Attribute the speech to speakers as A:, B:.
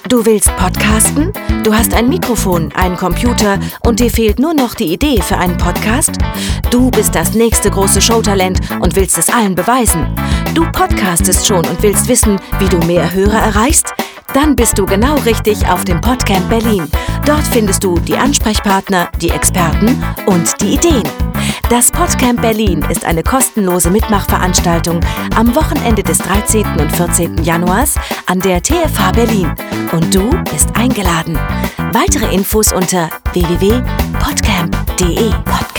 A: Du willst podcasten? Du hast ein Mikrofon, einen Computer und dir fehlt nur noch die Idee für einen Podcast? Du bist das nächste große Showtalent und willst es allen beweisen. Du podcastest schon und willst wissen, wie du mehr Hörer erreichst? Dann bist du genau richtig auf dem Podcamp Berlin. Dort findest du die Ansprechpartner, die Experten und die Ideen. Das Podcamp Berlin ist eine kostenlose Mitmachveranstaltung am Wochenende des 13. und 14. Januars an der TFH Berlin. Und du bist eingeladen. Weitere Infos unter www.podcamp.de.